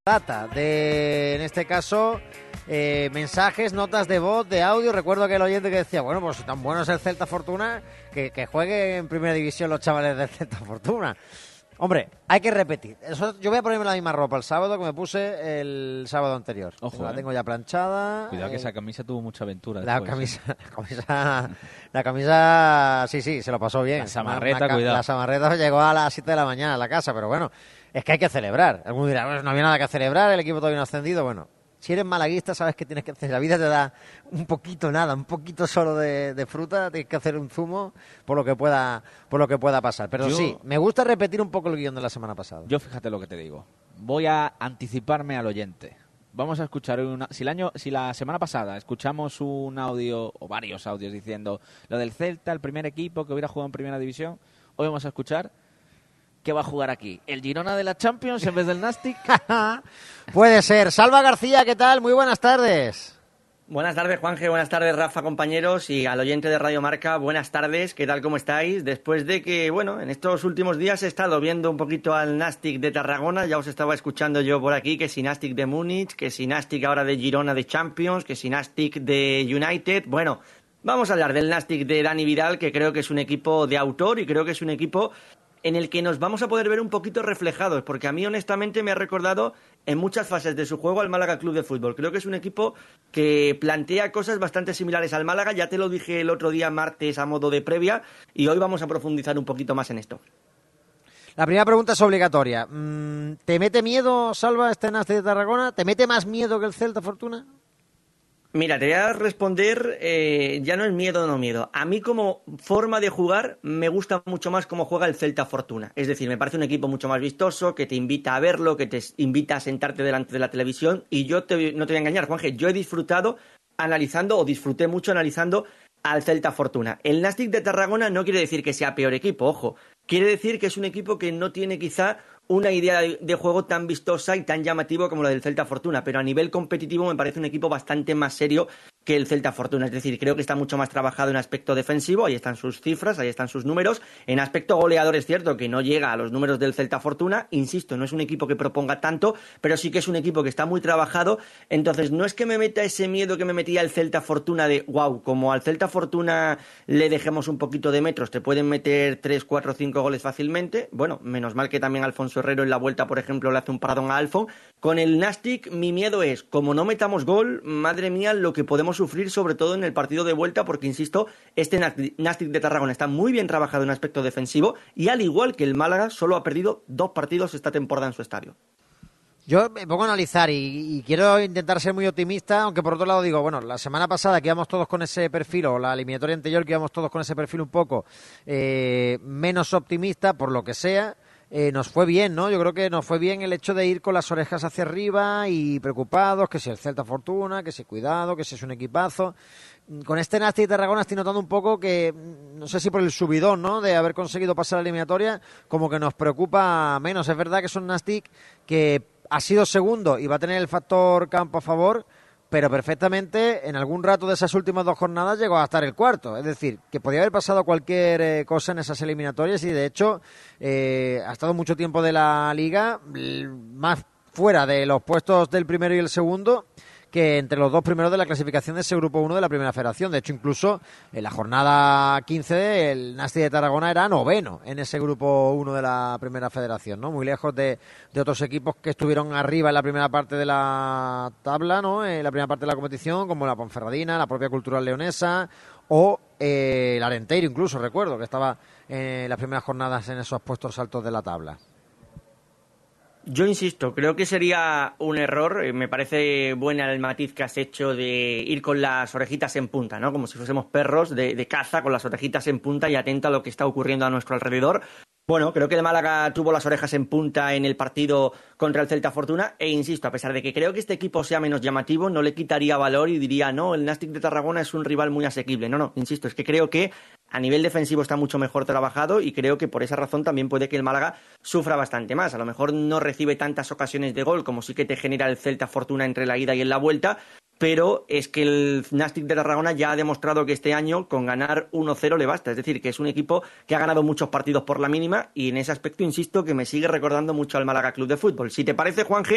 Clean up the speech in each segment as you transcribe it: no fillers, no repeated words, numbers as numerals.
data de, en este caso, mensajes, notas de voz, de audio. Recuerdo que el oyente que decía, bueno, pues si tan bueno es el Celta Fortuna, que juegue en primera división los chavales del Celta Fortuna. Hombre, hay que repetir. Eso, yo voy a ponerme la misma ropa el sábado que me puse el sábado anterior. Ojo, la tengo ya planchada. Cuidado que esa camisa tuvo mucha aventura La después. camisa, sí, se lo pasó bien. La samarreta, cuidado. La samarreta llegó a las 7 de la mañana a la casa, pero bueno, es que hay que celebrar. Algunos dirán, pues no había nada que celebrar, el equipo todavía no ha ascendido. Bueno, si eres malaguista sabes que tienes que hacer. La vida te da un poquito solo de fruta, tienes que hacer un zumo por lo que pueda pasar. Pero sí, me gusta repetir un poco el guión de la semana pasada. Yo fíjate lo que te digo. Voy a anticiparme al oyente. Vamos a escuchar si la semana pasada escuchamos un audio o varios audios diciendo lo del Celta, el primer equipo que hubiera jugado en primera división, hoy vamos a escuchar ¿qué va a jugar aquí? ¿El Girona de la Champions en vez del Nastic? Puede ser. Salva García, ¿qué tal? Muy buenas tardes. Buenas tardes, Juanje. Buenas tardes, Rafa, compañeros. Y al oyente de Radio Marca, buenas tardes. ¿Qué tal, cómo estáis? Después de que, bueno, en estos últimos días he estado viendo un poquito al Nastic de Tarragona. Ya os estaba escuchando yo por aquí, que si Nastic de Múnich, que si Nastic ahora de Girona de Champions, que si Nastic de United. Bueno, vamos a hablar del Nastic de Dani Vidal, que creo que es un equipo de autor y creo que es un equipo en el que nos vamos a poder ver un poquito reflejados, porque a mí honestamente me ha recordado en muchas fases de su juego al Málaga Club de Fútbol. Creo que es un equipo que plantea cosas bastante similares al Málaga, ya te lo dije el otro día martes a modo de previa, y hoy vamos a profundizar un poquito más en esto. La primera pregunta es obligatoria. ¿Te mete miedo, Salva, este Nastic de Tarragona? ¿Te mete más miedo que el Celta Fortuna? Mira, te voy a responder, ya no es miedo o no miedo. A mí como forma de jugar me gusta mucho más cómo juega el Celta Fortuna. Es decir, me parece un equipo mucho más vistoso, que te invita a verlo, que te invita a sentarte delante de la televisión. Y no te voy a engañar, Juanje, yo he disfrutado disfruté mucho analizando al Celta Fortuna. El Nastic de Tarragona no quiere decir que sea peor equipo, ojo. Quiere decir que es un equipo que no tiene quizá una idea de juego tan vistosa y tan llamativo como la del Celta Fortuna, pero a nivel competitivo me parece un equipo bastante más serio que el Celta Fortuna. Es decir, creo que está mucho más trabajado en aspecto defensivo, ahí están sus cifras, ahí están sus números. En aspecto goleador es cierto que no llega a los números del Celta Fortuna, insisto, no es un equipo que proponga tanto, pero sí que es un equipo que está muy trabajado. Entonces no es que me meta ese miedo que me metía el Celta Fortuna de wow, como al Celta Fortuna le dejemos un poquito de metros, te pueden meter 3, 4, 5 goles fácilmente. Bueno, menos mal que también Alfonso Herrero en la vuelta, por ejemplo, le hace un paradón a Alfon. Con el Nastic mi miedo es, como no metamos gol, madre mía, lo que podemos sufrir sobre todo en el partido de vuelta, porque insisto, este Nastic de Tarragona está muy bien trabajado en aspecto defensivo y al igual que el Málaga solo ha perdido 2 partidos esta temporada en su estadio. Yo me pongo a analizar y quiero intentar ser muy optimista, aunque por otro lado digo, bueno, la semana pasada que íbamos todos con ese perfil, o la eliminatoria anterior que íbamos todos con ese perfil un poco menos optimista, por lo que sea, nos fue bien, ¿no? Yo creo que nos fue bien el hecho de ir con las orejas hacia arriba y preocupados, que si el Celta Fortuna, que si cuidado, que si es un equipazo. Con este Nastic de Tarragona estoy notando un poco que, no sé si por el subidón, ¿no?, de haber conseguido pasar la eliminatoria, como que nos preocupa menos. Es verdad que es un Nastic que ha sido segundo y va a tener el factor campo a favor, pero perfectamente en algún rato de esas últimas 2 jornadas llegó a estar el cuarto. Es decir, que podía haber pasado cualquier cosa en esas eliminatorias y de hecho ha estado mucho tiempo de la Liga más fuera de los puestos del primero y el segundo que entre los 2 primeros de la clasificación de ese Grupo 1 de la Primera Federación. De hecho, incluso en la jornada 15 el Nastic de Tarragona era 9º en ese Grupo 1 de la Primera Federación, ¿no? Muy lejos de otros equipos que estuvieron arriba en la primera parte de la tabla, ¿no?, en la primera parte de la competición, como la Ponferradina, la propia Cultural Leonesa o el Arenteiro, incluso, recuerdo, que estaba en las primeras jornadas en esos puestos altos de la tabla. Yo insisto, creo que sería un error, me parece buena el matiz que has hecho de ir con las orejitas en punta, ¿no? Como si fuésemos perros de caza con las orejitas en punta y atento a lo que está ocurriendo a nuestro alrededor. Bueno, creo que el Málaga tuvo las orejas en punta en el partido contra el Celta Fortuna e insisto, a pesar de que creo que este equipo sea menos llamativo, no le quitaría valor y diría, no, el Nastic de Tarragona es un rival muy asequible. No, insisto, es que creo que a nivel defensivo está mucho mejor trabajado y creo que por esa razón también puede que el Málaga sufra bastante más. A lo mejor no recibe tantas ocasiones de gol como sí que te genera el Celta Fortuna entre la ida y en la vuelta, pero es que el Nastic de Tarragona ya ha demostrado que este año con ganar 1-0 le basta. Es decir, que es un equipo que ha ganado muchos partidos por la mínima y en ese aspecto, insisto, que me sigue recordando mucho al Málaga Club de Fútbol. Si te parece, Juanje,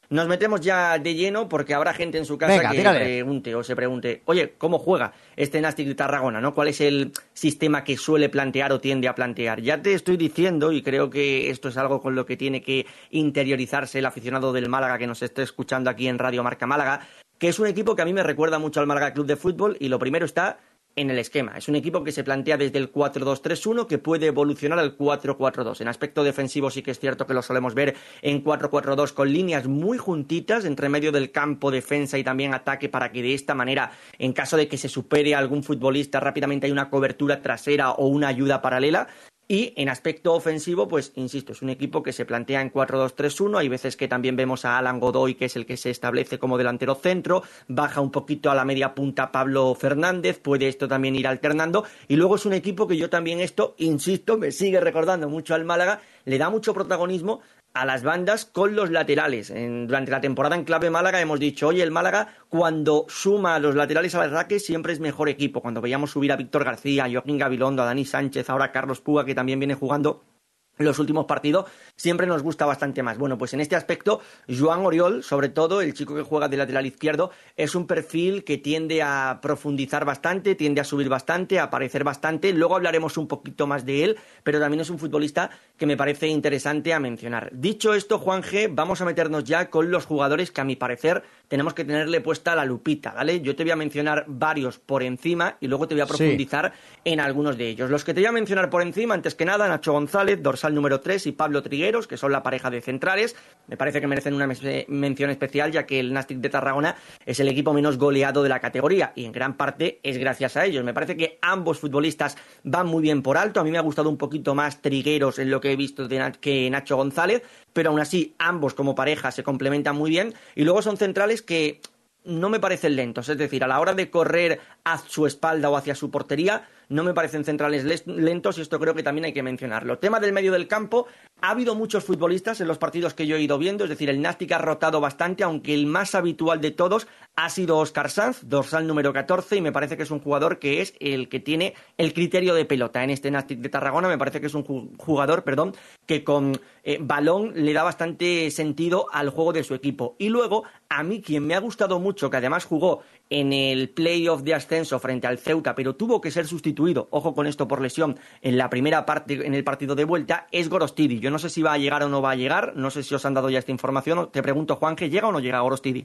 nos metemos ya de lleno porque habrá gente en su casa Venga, que tírale. se pregunte, oye, ¿cómo juega este Nastic de Tarragona, ¿no? ¿Cuál es el sistema que suele plantear o tiende a plantear? Ya te estoy diciendo, y creo que esto es algo con lo que tiene que interiorizarse el aficionado del Málaga que nos esté escuchando aquí en Radio Marca Málaga, que es un equipo que a mí me recuerda mucho al Málaga Club de Fútbol, y lo primero está en el esquema. Es un equipo que se plantea desde el 4-2-3-1, que puede evolucionar al 4-4-2. En aspecto defensivo sí que es cierto que lo solemos ver en 4-4-2 con líneas muy juntitas entre medio del campo, defensa y también ataque, para que de esta manera, en caso de que se supere a algún futbolista, rápidamente hay una cobertura trasera o una ayuda paralela. Y en aspecto ofensivo, pues insisto, es un equipo que se plantea en 4-2-3-1. Hay veces que también vemos a Alan Godoy, que es el que se establece como delantero centro, baja un poquito a la media punta Pablo Fernández, puede esto también ir alternando. Y luego es un equipo que yo también insisto, me sigue recordando mucho al Málaga, le da mucho protagonismo a las bandas con los laterales. Durante la temporada en Clave Málaga hemos dicho, oye, el Málaga cuando suma a los laterales al ataque siempre es mejor equipo. Cuando veíamos subir a Víctor García, a Joaquín Gabilondo, a Dani Sánchez, ahora a Carlos Puga, que también viene jugando los últimos partidos, siempre nos gusta bastante más. Bueno, pues en este aspecto, Joan Oriol, sobre todo, el chico que juega de lateral izquierdo, es un perfil que tiende a profundizar bastante, tiende a subir bastante, a aparecer bastante. Luego hablaremos un poquito más de él, pero también es un futbolista que me parece interesante a mencionar. Dicho esto, Juan G, vamos a meternos ya con los jugadores que a mi parecer tenemos que tenerle puesta la lupita, ¿vale? Yo te voy a mencionar varios por encima y luego te voy a profundizar en algunos de ellos. Los que te voy a mencionar por encima, antes que nada, Nacho González, dorsal número 3, y Pablo Trigueros, que son la pareja de centrales. Me parece que merecen una mención especial, ya que el Nastic de Tarragona es el equipo menos goleado de la categoría, y en gran parte es gracias a ellos. Me parece que ambos futbolistas van muy bien por alto. A mí me ha gustado un poquito más Trigueros en lo que he visto que Nacho González, pero aún así ambos como pareja se complementan muy bien. Y luego son centrales que no me parecen lentos, es decir, a la hora de correr a su espalda o hacia su portería, no me parecen centrales lentos, y esto creo que también hay que mencionarlo. Tema del medio del campo, ha habido muchos futbolistas en los partidos que yo he ido viendo, es decir, el Nastic ha rotado bastante, aunque el más habitual de todos ha sido Óscar Sanz, dorsal número 14, y me parece que es un jugador que es el que tiene el criterio de pelota en este Nastic de Tarragona. Me parece que es un jugador, que con balón le da bastante sentido al juego de su equipo. Y luego, a mí quien me ha gustado mucho, que además jugó en el playoff de ascenso frente al Ceuta, pero tuvo que ser sustituido, ojo con esto, por lesión en la primera parte, en el partido de vuelta, es Gorostidi. Yo no sé si va a llegar o no va a llegar, no sé si os han dado ya esta información. Te pregunto, Juanje, ¿llega o no llega Gorostidi?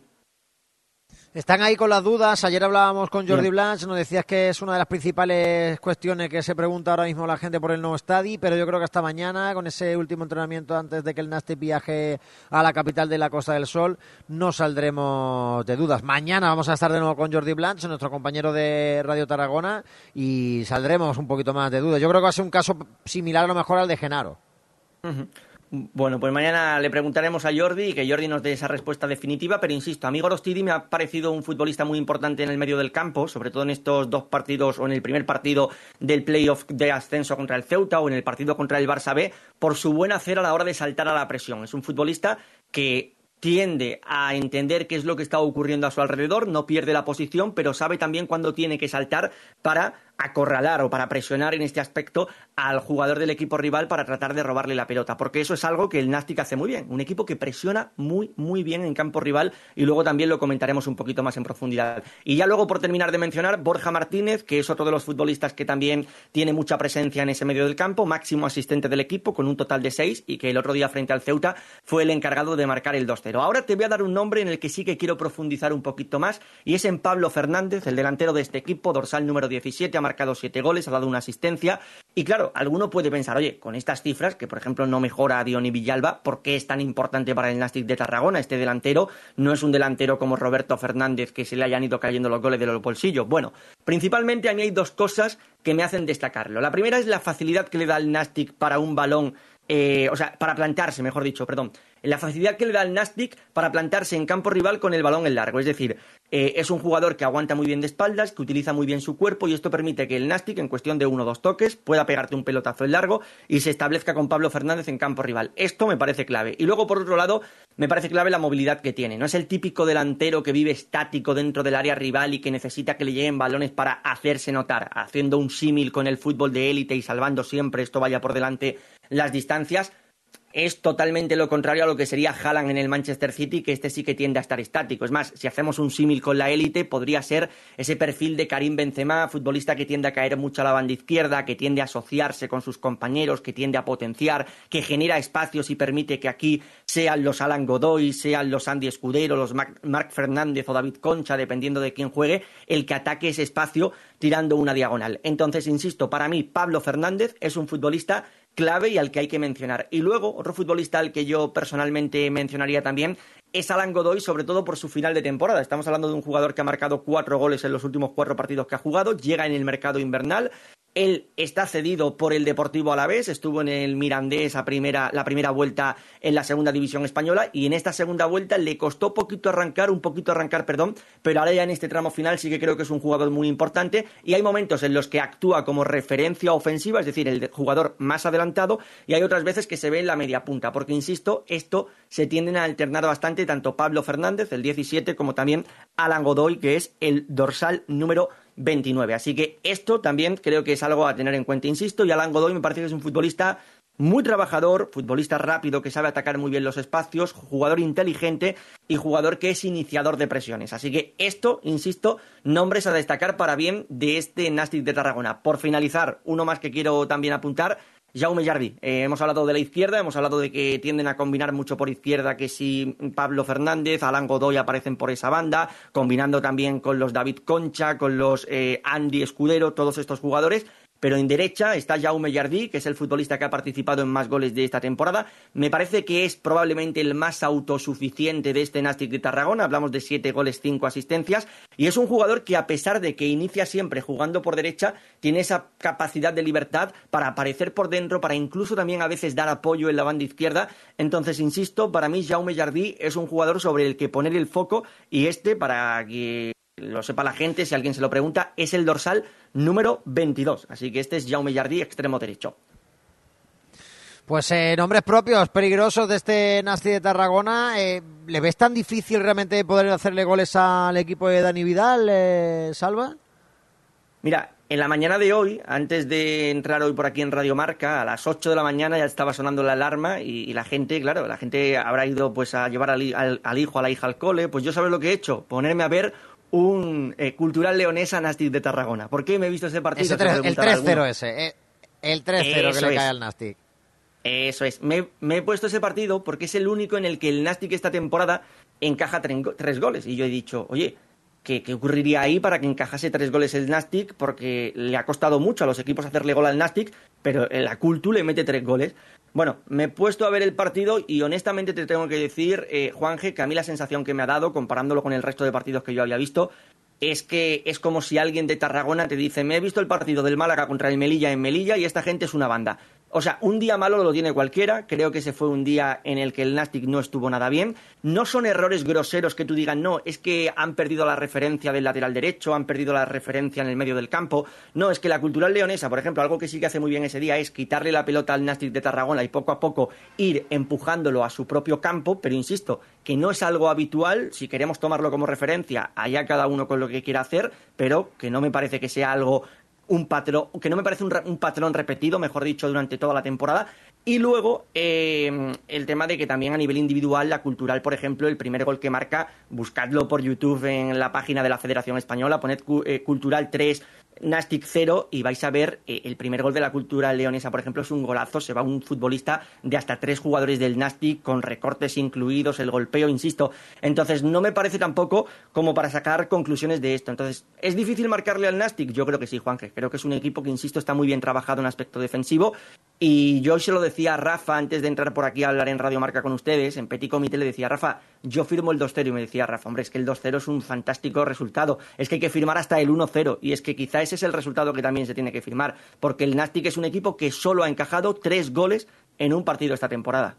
Están ahí con las dudas. Ayer hablábamos con Jordi Bien. Blanch, nos decías que es una de las principales cuestiones que se pregunta ahora mismo la gente por el nuevo estadio, pero yo creo que hasta mañana, con ese último entrenamiento antes de que el Nastic viaje a la capital de la Costa del Sol, no saldremos de dudas. Mañana vamos a estar de nuevo con Jordi Blanch, nuestro compañero de Radio Tarragona, y saldremos un poquito más de dudas. Yo creo que va a ser un caso similar a lo mejor al de Genaro. Uh-huh. Bueno, pues mañana le preguntaremos a Jordi y que Jordi nos dé esa respuesta definitiva, pero insisto, a mí Gorostidi me ha parecido un futbolista muy importante en el medio del campo, sobre todo en estos dos partidos, o en el primer partido del playoff de ascenso contra el Ceuta o en el partido contra el Barça B, por su buen hacer a la hora de saltar a la presión. Es un futbolista que tiende a entender qué es lo que está ocurriendo a su alrededor, no pierde la posición, pero sabe también cuándo tiene que saltar para acorralar o para presionar en este aspecto al jugador del equipo rival para tratar de robarle la pelota, porque eso es algo que el Nastic hace muy bien, un equipo que presiona muy, muy bien en campo rival, y luego también lo comentaremos un poquito más en profundidad. Y ya luego, por terminar de mencionar, Borja Martínez, que es otro de los futbolistas que también tiene mucha presencia en ese medio del campo, máximo asistente del equipo con un total de 6, y que el otro día frente al Ceuta fue el encargado de marcar el 2-0. Ahora te voy a dar un nombre en el que sí que quiero profundizar un poquito más, y es en Pablo Fernández, el delantero de este equipo, dorsal número 17, ha marcado 7 goles, ha dado una asistencia. Y claro, alguno puede pensar, oye, con estas cifras, que por ejemplo no mejora a Diony Villalba, ¿por qué es tan importante para el Nastic de Tarragona? Este delantero no es un delantero como Roberto Fernández, que se le hayan ido cayendo los goles de los bolsillos. Bueno, principalmente a mí hay dos cosas que me hacen destacarlo. La primera es la facilidad que le da el Nastic para un balón, para plantarse, mejor dicho, perdón. La facilidad que le da el Nastic para plantarse en campo rival con el balón en largo. Es decir, es un jugador que aguanta muy bien de espaldas, que utiliza muy bien su cuerpo, y esto permite que el Nastic, en cuestión de 1 o 2 toques, pueda pegarte un pelotazo en largo y se establezca con Pablo Fernández en campo rival. Esto me parece clave. Y luego, por otro lado, me parece clave la movilidad que tiene. No es el típico delantero que vive estático dentro del área rival y que necesita que le lleguen balones para hacerse notar, haciendo un símil con el fútbol de élite y salvando siempre, esto vaya por delante, las distancias. es totalmente lo contrario a lo que sería Haaland en el Manchester City, que este sí que tiende a estar estático. Es más, si hacemos un símil con la élite, podría ser ese perfil de Karim Benzema, futbolista que tiende a caer mucho a la banda izquierda, que tiende a asociarse con sus compañeros, que tiende a potenciar, que genera espacios y permite que aquí sean los Alan Godoy, sean los Andy Escudero, los Marc Fernández o David Concha, dependiendo de quién juegue, el que ataque ese espacio tirando una diagonal. Entonces, insisto, para mí Pablo Fernández es un futbolista clave y al que hay que mencionar. Y luego, otro futbolista al que yo personalmente mencionaría también es Alan Godoy, sobre todo por su final de temporada. Estamos hablando de un jugador que ha marcado 4 goles en los últimos 4 partidos que ha jugado, llega en el mercado invernal. Él está cedido por el Deportivo Alavés, estuvo en el Mirandés la primera vuelta en la segunda división española y en esta segunda vuelta le costó un poquito arrancar, pero ahora ya en este tramo final sí que creo que es un jugador muy importante y hay momentos en los que actúa como referencia ofensiva, es decir, el jugador más adelantado, y hay otras veces que se ve en la media punta, porque insisto, esto se tienden a alternar bastante tanto Pablo Fernández, el 17, como también Alan Godoy, que es el dorsal número 29. Así que esto también creo que es algo a tener en cuenta, insisto, y Alan Godoy me parece que es un futbolista muy trabajador, futbolista rápido, que sabe atacar muy bien los espacios, jugador inteligente y jugador que es iniciador de presiones. Así que esto, insisto, nombres a destacar para bien de este Nàstic de Tarragona. Por finalizar, uno más que quiero también apuntar, Jaume Jardí. Hemos hablado de la izquierda, hemos hablado de que tienden a combinar mucho por izquierda, que si Pablo Fernández, Alan Godoy aparecen por esa banda, combinando también con los David Concha, con los Andy Escudero, todos estos jugadores. Pero en derecha está Jaume Jardí, que es el futbolista que ha participado en más goles de esta temporada. Me parece que es probablemente el más autosuficiente de este Nàstic de Tarragona. Hablamos de 7 goles, 5 asistencias. Y es un jugador que, a pesar de que inicia siempre jugando por derecha, tiene esa capacidad de libertad para aparecer por dentro, para incluso también a veces dar apoyo en la banda izquierda. Entonces, insisto, para mí Jaume Jardí es un jugador sobre el que poner el foco. Y para que lo sepa la gente, si alguien se lo pregunta, es el dorsal número 22. Así que este es Jaume Jardí, extremo derecho. Pues nombres propios peligrosos de este Nàstic de Tarragona. ¿Le ves tan difícil realmente poder hacerle goles al equipo de Dani Vidal, Salva? Mira, en la mañana de hoy, antes de entrar hoy por aquí en Radio Marca, a las 8 de la mañana ya estaba sonando la alarma y la gente, claro, la gente habrá ido pues a llevar al hijo, a la hija al cole. Pues yo, ¿sabes lo que he hecho? Ponerme a ver un Cultural Leonesa Nàstic de Tarragona. ¿Por qué me he visto ese partido? El 3-0 ese, el 3-0 que le cae al Nàstic. Eso es. Me he puesto ese partido porque es el único en el que el Nàstic esta temporada encaja 3 goles. Y yo he dicho, oye, ¿qué ocurriría ahí para que encajase 3 goles el Nàstic? Porque le ha costado mucho a los equipos hacerle gol al Nàstic, pero la Cultu le mete 3 goles. Bueno, me he puesto a ver el partido y honestamente te tengo que decir, Juanje, que a mí la sensación que me ha dado, comparándolo con el resto de partidos que yo había visto, es que es como si alguien de Tarragona te dice, me he visto el partido del Málaga contra el Melilla en Melilla y esta gente es una banda. O sea, un día malo lo tiene cualquiera. Creo que ese fue un día en el que el Nàstic no estuvo nada bien. No son errores groseros que tú digas, no, es que han perdido la referencia del lateral derecho, han perdido la referencia en el medio del campo. No, es que la Cultural Leonesa, por ejemplo, algo que sí que hace muy bien ese día es quitarle la pelota al Nàstic de Tarragona y poco a poco ir empujándolo a su propio campo. Pero insisto, que no es algo habitual. Si queremos tomarlo como referencia, allá cada uno con lo que quiera hacer, pero que no me parece que sea algo... un patrón repetido, mejor dicho, durante toda la temporada. Y luego el tema de que también a nivel individual, la Cultural, por ejemplo, el primer gol que marca, buscadlo por YouTube en la página de la Federación Española, poned Cultural 3, Nàstic 0 y vais a ver el primer gol de la Cultural Leonesa, por ejemplo, es un golazo, se va un futbolista de hasta 3 jugadores del Nàstic con recortes incluidos, el golpeo, insisto. Entonces no me parece tampoco como para sacar conclusiones de esto. Entonces, ¿es difícil marcarle al Nàstic? Yo creo que sí, Juanje. Creo que es un equipo que, insisto, está muy bien trabajado en aspecto defensivo y yo se lo decía a Rafa antes de entrar por aquí a hablar en Radio Marca con ustedes, en Petit Comité le decía, Rafa, yo firmo el 2-0 y me decía Rafa, hombre, es que el 2-0 es un fantástico resultado, es que hay que firmar hasta el 1-0 y es que quizá ese es el resultado que también se tiene que firmar, porque el Nàstic es un equipo que solo ha encajado 3 goles en un partido esta temporada.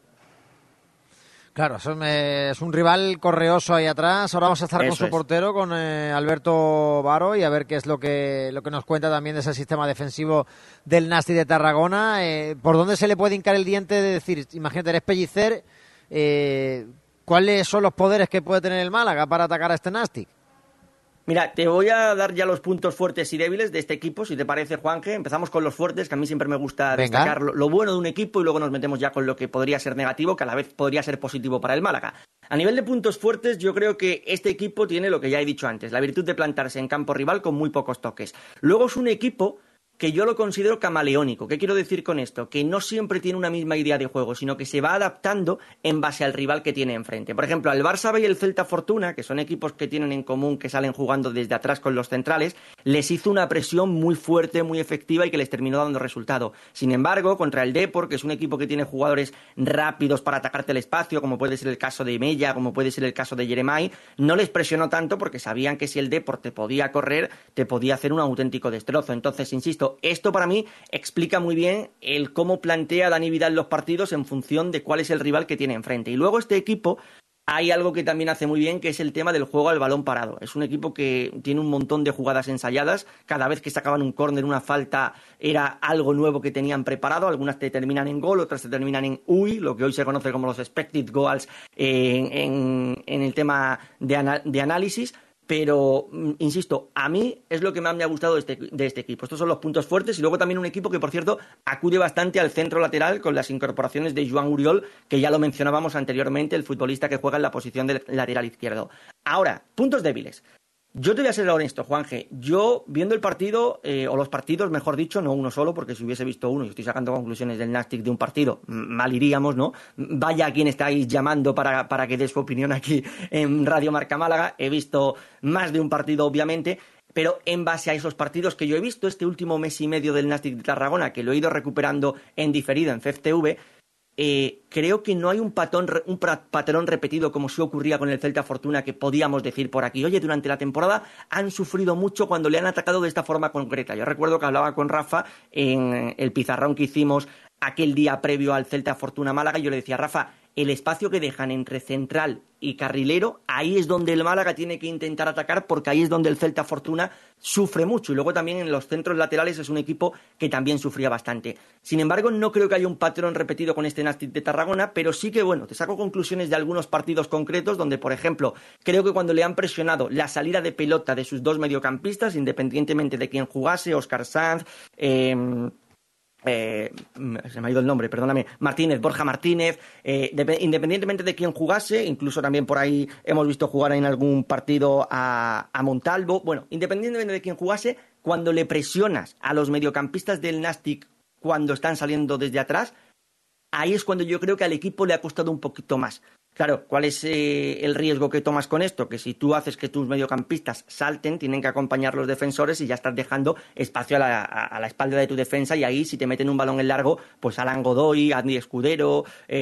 Claro, es un rival correoso ahí atrás. Ahora vamos a estar con su portero, con Alberto Baro, y a ver qué es lo que nos cuenta también de ese sistema defensivo del Nàstic de Tarragona. ¿Por dónde se le puede hincar el diente de decir, imagínate, eres Pellicer, ¿cuáles son los poderes que puede tener el Málaga para atacar a este Nàstic? Mira, te voy a dar ya los puntos fuertes y débiles de este equipo, si te parece, Juanje. Empezamos con los fuertes, que a mí siempre me gusta destacar lo bueno de un equipo y luego nos metemos ya con lo que podría ser negativo, que a la vez podría ser positivo para el Málaga. A nivel de puntos fuertes, yo creo que este equipo tiene lo que ya he dicho antes, la virtud de plantarse en campo rival con muy pocos toques. Luego es un equipo que yo lo considero camaleónico. ¿Qué quiero decir con esto? Que no siempre tiene una misma idea de juego, sino que se va adaptando en base al rival que tiene enfrente. Por ejemplo, al Barça B y el Celta Fortuna, que son equipos que tienen en común que salen jugando desde atrás con los centrales, les hizo una presión muy fuerte, muy efectiva y que les terminó dando resultado. Sin embargo, contra el Depor, que es un equipo que tiene jugadores rápidos para atacarte el espacio, como puede ser el caso de Mella, como puede ser el caso de Jeremai, no les presionó tanto porque sabían que si el Depor te podía correr, te podía hacer un auténtico destrozo. Entonces, insisto, esto para mí explica muy bien el cómo plantea Dani Vidal los partidos en función de cuál es el rival que tiene enfrente. Y luego este equipo, hay algo que también hace muy bien, que es el tema del juego al balón parado. Es un equipo que tiene un montón de jugadas ensayadas. Cada vez que sacaban un córner, una falta, era algo nuevo que tenían preparado. Algunas te terminan en gol, otras te terminan en UI, lo que hoy se conoce como los expected goals en el tema de análisis. Pero, insisto, a mí es lo que más me ha gustado de este equipo. Estos son los puntos fuertes y luego también un equipo que, por cierto, acude bastante al centro lateral con las incorporaciones de Joan Uriol, que ya lo mencionábamos anteriormente, el futbolista que juega en la posición de lateral izquierdo. Ahora, puntos débiles. Yo te voy a ser honesto, Juanje. Yo, viendo el partido, o los partidos, mejor dicho, no uno solo, porque si hubiese visto uno y estoy sacando conclusiones del Nastic de un partido, mal iríamos, ¿no? Vaya a quien estáis llamando para que dé su opinión aquí en Radio Marca Málaga. He visto más de un partido, obviamente, pero en base a esos partidos que yo he visto este último mes y medio del Nastic de Tarragona, que lo he ido recuperando en diferido en CFTV, creo que no hay un patrón repetido como si ocurría con el Celta Fortuna, que podíamos decir por aquí, oye, durante la temporada han sufrido mucho cuando le han atacado de esta forma concreta. Yo recuerdo que hablaba con Rafa en el pizarrón que hicimos aquel día previo al Celta Fortuna Málaga y yo le decía, Rafa, el espacio que dejan entre central y carrilero, ahí es donde el Málaga tiene que intentar atacar, porque ahí es donde el Celta Fortuna sufre mucho. Y luego también en los centros laterales es un equipo que también sufría bastante. Sin embargo, no creo que haya un patrón repetido con este Nastic de Tarragona, pero sí que, bueno, te saco conclusiones de algunos partidos concretos donde, por ejemplo, creo que cuando le han presionado la salida de pelota de sus dos mediocampistas, independientemente de quién jugase, Óscar Sanz, se me ha ido el nombre, perdóname, Borja Martínez, independientemente de quién jugase, incluso también por ahí hemos visto jugar en algún partido a Montalvo, bueno, independientemente de quién jugase, cuando le presionas a los mediocampistas del Nastic cuando están saliendo desde atrás, ahí es cuando yo creo que al equipo le ha costado un poquito más. Claro, ¿cuál es el riesgo que tomas con esto? Que si tú haces que tus mediocampistas salten, tienen que acompañar los defensores y ya estás dejando espacio a la espalda de tu defensa, y ahí si te meten un balón en largo, pues Alan Godoy, Andy Escudero,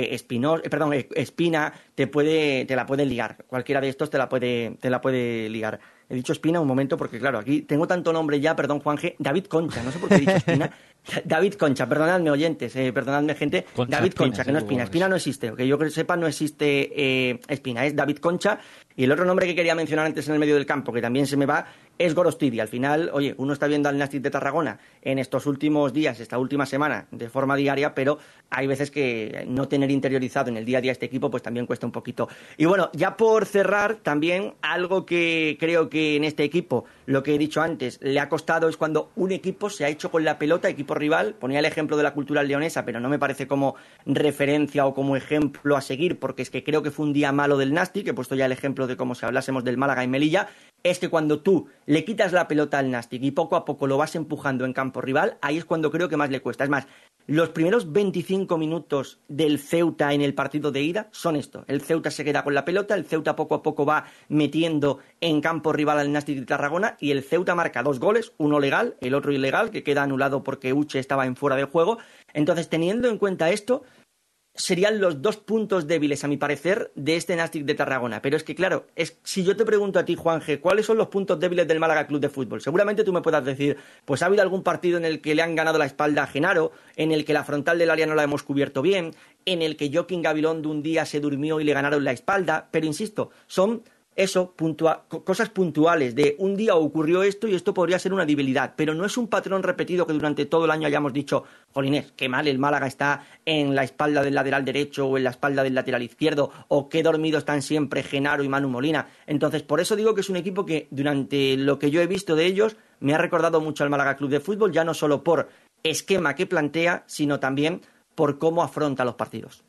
Espina, te la pueden liar. Cualquiera de estos te la puede liar. He dicho Espina un momento porque, claro, aquí tengo tanto nombre ya, perdón, Juanje, David Concha, no sé por qué he dicho Espina. David Concha, perdonadme oyentes, perdonadme gente, Concha, David Concha, Espina, que no Espina, Espina no existe, que yo que sepa no existe Espina, es David Concha. Y el otro nombre que quería mencionar antes en el medio del campo, que también se me va, es Gorostidi. Al final, oye, uno está viendo al Nastic de Tarragona en estos últimos días, esta última semana, de forma diaria, pero hay veces que no tener interiorizado en el día a día este equipo, pues también cuesta un poquito. Y bueno, ya por cerrar, también algo que creo que en este equipo, lo que he dicho antes, le ha costado es cuando un equipo se ha hecho con la pelota, equipo rival. Ponía el ejemplo de la Cultural Leonesa, pero no me parece como referencia o como ejemplo a seguir, porque es que creo que fue un día malo del Nastic. He puesto ya el ejemplo de como si hablásemos del Málaga y Melilla. Es que cuando tú le quitas la pelota al Nastic y poco a poco lo vas empujando en campo rival, ahí es cuando creo que más le cuesta. Es más, los primeros 25 minutos del Ceuta en el partido de ida son esto. El Ceuta se queda con la pelota, el Ceuta poco a poco va metiendo en campo rival al Nastic de Tarragona y el Ceuta marca 2 goles, uno legal, el otro ilegal, que queda anulado porque Uche estaba en fuera de juego. Entonces, teniendo en cuenta esto, serían los 2 puntos débiles, a mi parecer, de este Nastic de Tarragona. Pero es que, claro, si yo te pregunto a ti, Juanje, ¿cuáles son los puntos débiles del Málaga Club de Fútbol? Seguramente tú me puedas decir, pues ha habido algún partido en el que le han ganado la espalda a Genaro, en el que la frontal del área no la hemos cubierto bien, en el que Joaquín Gabilondo un día se durmió y le ganaron la espalda. Pero insisto, son eso, cosas puntuales de un día ocurrió esto y esto podría ser una debilidad, pero no es un patrón repetido que durante todo el año hayamos dicho, jolines, qué mal el Málaga está en la espalda del lateral derecho o en la espalda del lateral izquierdo, o qué dormidos están siempre Genaro y Manu Molina. Entonces, por eso digo que es un equipo que durante lo que yo he visto de ellos me ha recordado mucho al Málaga Club de Fútbol, ya no solo por esquema que plantea, sino también por cómo afronta los partidos.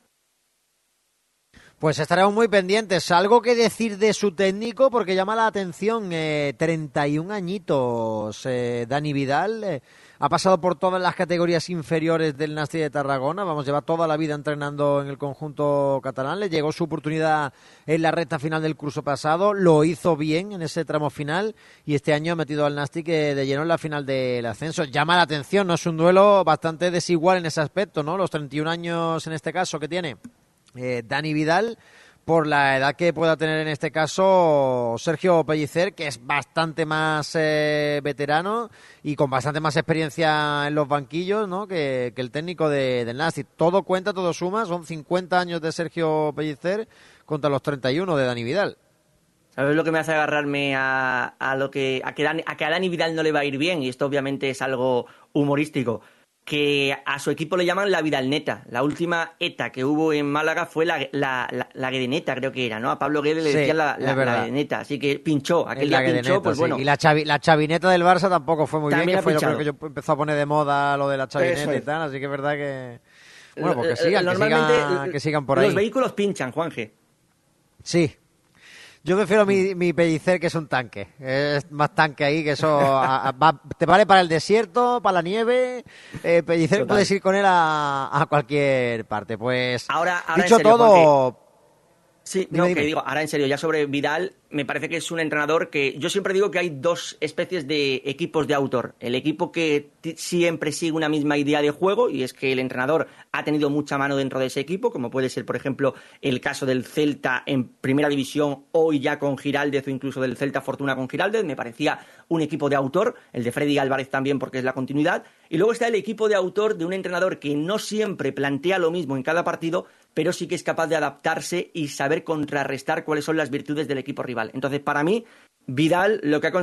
Pues estaremos muy pendientes. ¿Algo que decir de su técnico? Porque llama la atención, 31 añitos, Dani Vidal. Ha pasado por todas las categorías inferiores del Nasti de Tarragona. Vamos, lleva toda la vida entrenando en el conjunto catalán. Le llegó su oportunidad en la recta final del curso pasado. Lo hizo bien en ese tramo final. Y este año ha metido al Nasti que de lleno en la final del ascenso. Llama la atención, ¿no? Es un duelo bastante desigual en ese aspecto, ¿no? Los 31 años en este caso que tiene Dani Vidal, por la edad que pueda tener en este caso Sergio Pellicer, que es bastante más veterano y con bastante más experiencia en los banquillos, ¿no? que el técnico del Nasti. Todo cuenta, todo suma, son 50 años de Sergio Pellicer contra los 31 de Dani Vidal. ¿Sabes lo que me hace agarrarme a que a Dani Vidal no le va a ir bien? Y esto obviamente es algo humorístico. Que a su equipo le llaman la Vidalneta. La última ETA que hubo en Málaga fue la Guedeneta, creo que era, ¿no? A Pablo Guedes le decían la Guedeneta. Así que pinchó, aquel día pinchó, pues bueno. Y la chavineta del Barça tampoco fue muy bien, que fue yo creo que yo empezó a poner de moda lo de la chavineta y tal, así que es verdad que... Bueno, pues que sigan por ahí. Los vehículos pinchan, Juanje. Sí. Yo prefiero mi Pellicer, que es un tanque. Es más tanque ahí, que eso te vale para el desierto, para la nieve. Pellicer, total, puedes ir con él a cualquier parte. Pues, ahora dicho serio, todo... Juanque, sí, dime. Que digo, ahora en serio, ya sobre Vidal, me parece que es un entrenador que... Yo siempre digo que hay dos especies de equipos de autor. El equipo que siempre sigue una misma idea de juego, y es que el entrenador ha tenido mucha mano dentro de ese equipo, como puede ser, por ejemplo, el caso del Celta en Primera División, hoy ya con Giraldez, o incluso del Celta Fortuna con Giraldez. Me parecía un equipo de autor, el de Freddy Álvarez también, porque es la continuidad. Y luego está el equipo de autor de un entrenador que no siempre plantea lo mismo en cada partido, pero sí que es capaz de adaptarse y saber contrarrestar cuáles son las virtudes del equipo rival. Entonces, para mí, Dani Vidal lo que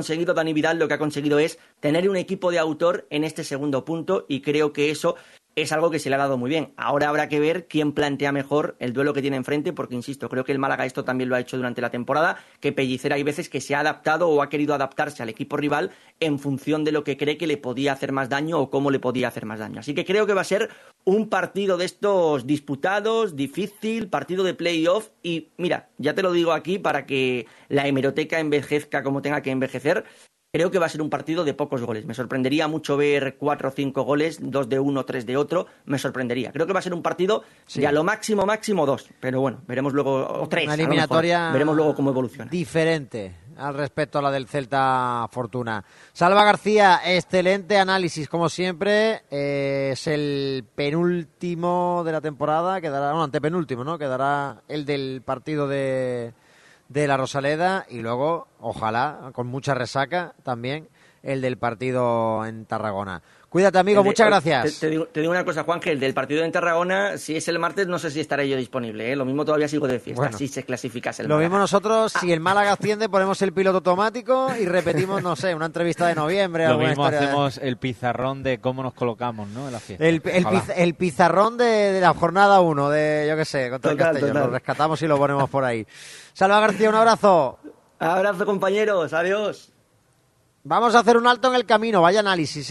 ha conseguido es tener un equipo de autor en este segundo punto, y creo que eso es algo que se le ha dado muy bien. Ahora habrá que ver quién plantea mejor el duelo que tiene enfrente, porque, insisto, creo que el Málaga esto también lo ha hecho durante la temporada, que Pellicer hay veces que se ha adaptado o ha querido adaptarse al equipo rival en función de lo que cree que le podía hacer más daño o cómo le podía hacer más daño. Así que creo que va a ser un partido de estos disputados, difícil, partido de playoff, y mira, ya te lo digo aquí para que la hemeroteca envejezca como tenga que envejecer. Creo que va a ser un partido de pocos goles. Me sorprendería mucho ver 4 o 5 goles, 2 de uno, 3 de otro. Me sorprendería. Creo que va a ser un partido de a lo máximo 2. Pero bueno, veremos luego, o 3. Una eliminatoria veremos luego cómo evoluciona. Diferente al respecto a la del Celta Fortuna. Salva García, excelente análisis como siempre. Es el penúltimo de la temporada. Quedará, bueno, antepenúltimo, ¿no? Quedará el del partido de la Rosaleda, y luego, ojalá, con mucha resaca también, el del partido en Tarragona. Cuídate, amigo, muchas gracias. Te digo una cosa, Juanje, el del partido en Tarragona, si es el martes, no sé si estaré yo disponible, ¿eh? Lo mismo todavía sigo de fiesta, si se clasificase el Málaga. Lo mismo nosotros, si el Málaga asciende, ponemos el piloto automático y repetimos, no sé, una entrevista de noviembre. Lo mismo hacemos el pizarrón de cómo nos colocamos, ¿no?, en la fiesta. El pizarrón de la jornada 1, de, yo qué sé, contra el Castellón. Lo rescatamos y lo ponemos por ahí. Salva García, un abrazo. Abrazo, compañeros, adiós. Vamos a hacer un alto en el camino. Vaya análisis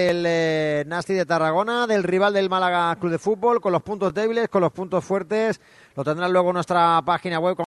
del Nasti de Tarragona, del rival del Málaga Club de Fútbol, con los puntos débiles, con los puntos fuertes. Lo tendrán luego en nuestra página web.